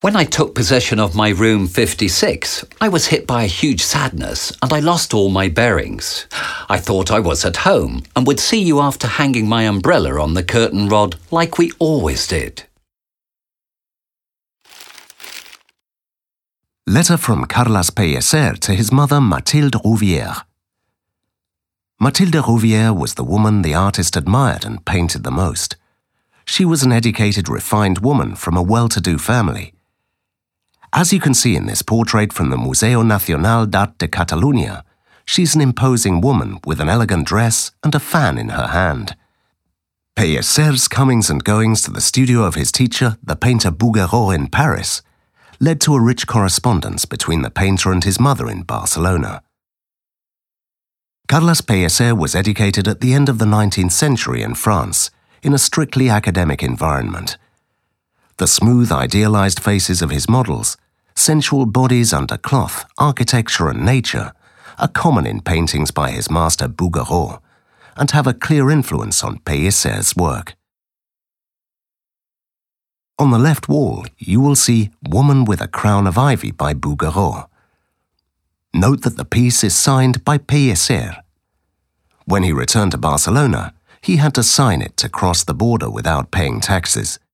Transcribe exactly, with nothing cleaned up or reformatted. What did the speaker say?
When I took possession of my room fifty-six, I was hit by a huge sadness and I lost all my bearings. I thought I was at home and would see you after hanging my umbrella on the curtain rod like we always did. Letter from Carles Pellicer to his mother Mathilde Rouvière. Mathilde Rouvière was the woman the artist admired and painted the most. She was an educated, refined woman from a well-to-do family. As you can see in this portrait from the Museo Nacional d'Art de Catalunya, she's an imposing woman with an elegant dress and a fan in her hand. Pellicer's comings and goings to the studio of his teacher, the painter Bouguereau in Paris, led to a rich correspondence between the painter and his mother in Barcelona. Carles Pellicer was educated at the end of the nineteenth century in France, in a strictly academic environment. The smooth, idealized faces of his models, sensual bodies under cloth, architecture and nature, are common in paintings by his master Bouguereau, and have a clear influence on Pellicer's work. On the left wall, you will see Woman with a Crown of Ivy by Bouguereau. Note that the piece is signed by Pellicer. When he returned to Barcelona, he had to sign it to cross the border without paying taxes.